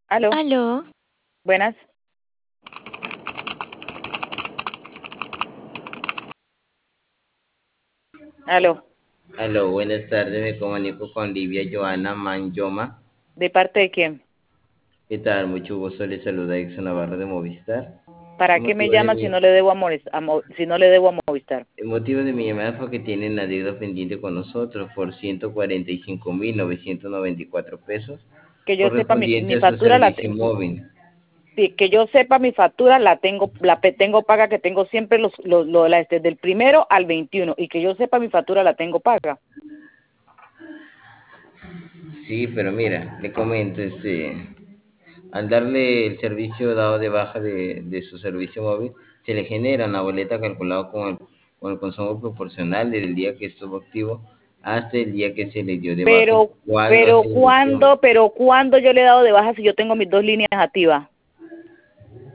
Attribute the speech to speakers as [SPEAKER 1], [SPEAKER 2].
[SPEAKER 1] Aló,
[SPEAKER 2] Aló,
[SPEAKER 1] buenas. Aló,
[SPEAKER 3] Aló, buenas tardes, me comunico con Livia Joana Manyoma.
[SPEAKER 1] ¿de parte de quién?
[SPEAKER 3] ¿Qué tal? Mucho gusto, le saluda Exxon Navarro de Movistar.
[SPEAKER 1] ¿Para
[SPEAKER 3] El
[SPEAKER 1] qué me
[SPEAKER 3] motivo de
[SPEAKER 1] llama si
[SPEAKER 3] mi,
[SPEAKER 1] no le debo si no le debo a Movistar?
[SPEAKER 3] el motivo de mi llamada fue que tienen la deuda pendiente con nosotros por 145.994 pesos,
[SPEAKER 1] Que yo sepa
[SPEAKER 3] correspondiente
[SPEAKER 1] mi
[SPEAKER 3] a su
[SPEAKER 1] factura
[SPEAKER 3] servicio móvil.
[SPEAKER 1] sí, que yo sepa mi factura tengo paga, que tengo siempre del primero al 21, y que yo sepa mi factura la tengo paga.
[SPEAKER 3] Sí, pero mira, le comento, al darle el servicio dado de baja de su servicio móvil, se le genera una boleta calculada con el consumo proporcional del día que estuvo activo hasta el día que se le dio de baja, el
[SPEAKER 1] Pero,
[SPEAKER 3] cual no se emitió.
[SPEAKER 1] pero ¿cuándo yo le he dado de baja si yo tengo mis dos líneas activas?